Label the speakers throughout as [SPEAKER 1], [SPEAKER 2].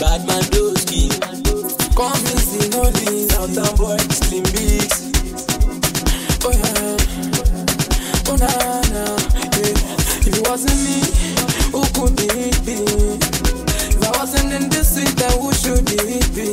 [SPEAKER 1] bad man doski.
[SPEAKER 2] Convincing only Downtown boy, slim bigs. Oh yeah, oh na na, yeah. If it wasn't me, who could it be? If I wasn't in this city, then who should it be?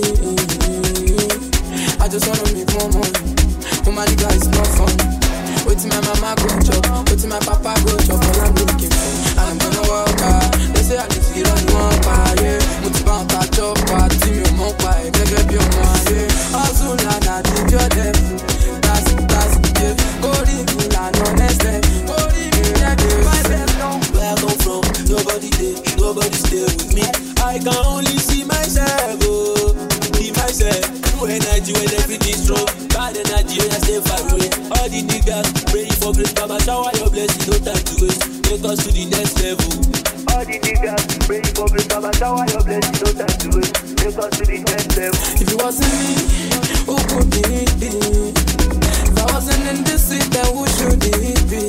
[SPEAKER 2] I just wanna make more money. Oh my nigga, it's not fun. Wait till my mama go chop, wait till my papa go chop. All I'm looking for, and I'm gonna work hard. They say I need to get on the one bar, yeah. Motivate and chop, party me on my pie, get be on my yeah. Hustle and I think you're dead. That's yeah. Go leave me and honest them. Go leave me, yeah. My best now.
[SPEAKER 1] Where I come from, nobody there, nobody stay with me. I can only see myself, oh, be myself. No energy when everything's strong. Bad energy when I stay far away. All the niggas praying for grace, Baba shower your blessing, no time to waste. Take us to the next level. All the niggas praying for grace, Baba shower your blessing, no time to waste. Take us to the next level.
[SPEAKER 2] If it wasn't me, who could it be? If I wasn't in this city, then who should it be?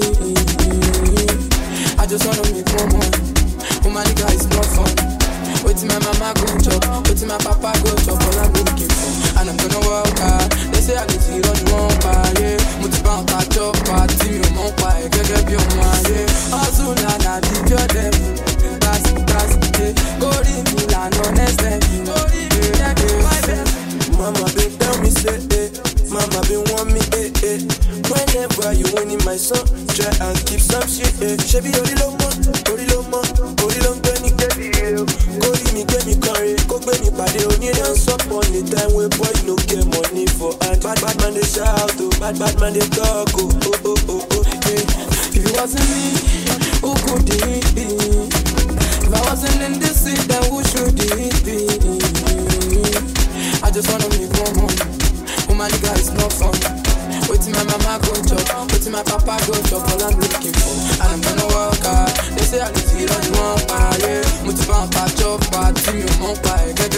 [SPEAKER 2] I just wanna make more money. Oh my nigga, it's not fun. Wait till my mama go chop, wait till my papa go chop. All I'm looking for, and I'm gonna work hard. They say I need to get on the one bar, yeah. Motivate and chop, party me on my pie, get be on my yeah. Hustle and I leave your devil. That's yeah. Go leave me and honest them. Go leave me, yeah. My best.
[SPEAKER 3] Mama been tell me say mama been want me Whenever you winning my song, try and keep some shit She be ori lo mo, ori lo ngbe ni kebi Go leave me get me curry, go gbe mi pade oni don sup on the time wey boy no get money for hand. Bad man dey shout oh, bad man dey talk oh.
[SPEAKER 2] Yeah. If it wasn't me, who could it be? If I wasn't in this city, then who should it be? I just wanna make more money. Oh my nigga, it's not fun. Wait till my mama go chop, wait till my papa go chop. All I'm looking for, and I'm gonna work hard. They say I need to get on the one bar, yeah. Motivate and chop, party me on my pie, get